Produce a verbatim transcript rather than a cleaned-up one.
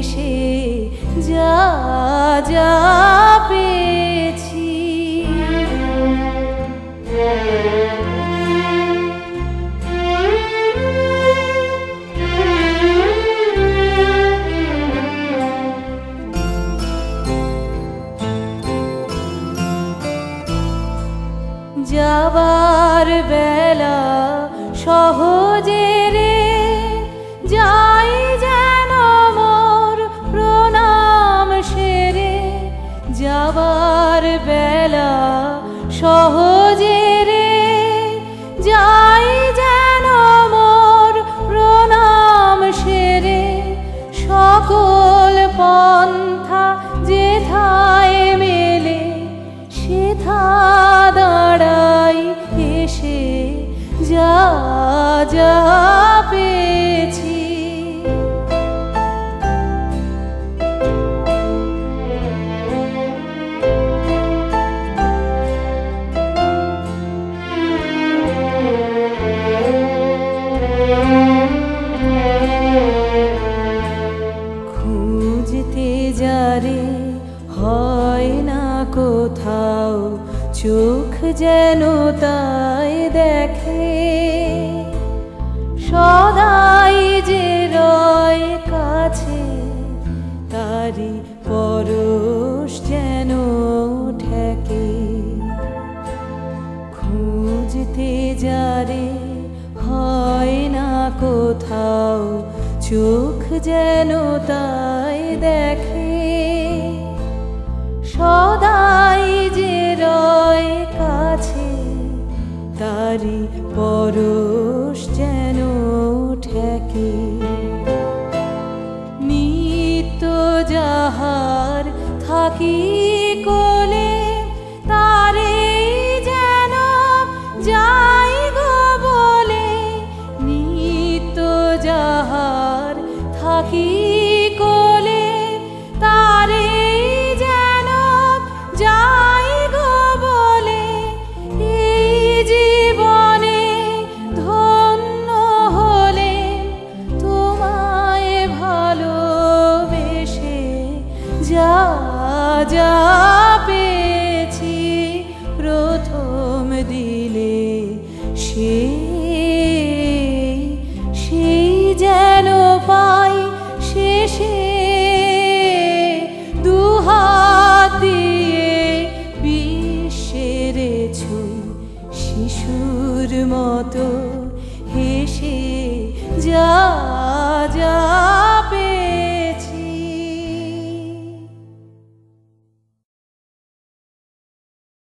হেসে যা যা পেয়েছি। যাবার বেলা সহজে রে যাই যেন মোর প্রণাম সেরে। যাবার বেলা সহজে রে যাই যেন মোর প্রণাম সেরে। সকল পন্থা যেথায় মেলে সেথা দাঁড়াই এসে যা যা পেয়েছি। খুঁজতে যারে হয় না কোথাও চোখ যেন তাই দেখে। সদাই যে রয় কাছে তারি পরশ যেন ঠেকে। খুঁজতে যারে হয় না কোথাও চোখ যেন তাই দেখে। সদাই যে রয় কাছে তারি পরশ যেন ঠেকে। নিত্য যাহার থাকি কোলে তারে যেন যাই গো বলে। নিত্য যাহার থাকি কোলে তারে যেন যাই গো বলে। এই জীবনে ধন্য হলে তোমায় ভালোবেসে যা যা পেয়েছি। প্রথম দিলে সে সেই যেন পাই শেষে। দুহাত দিয়ে বিশ্বের ছুঁই শিশুর মতো হেসে যা যা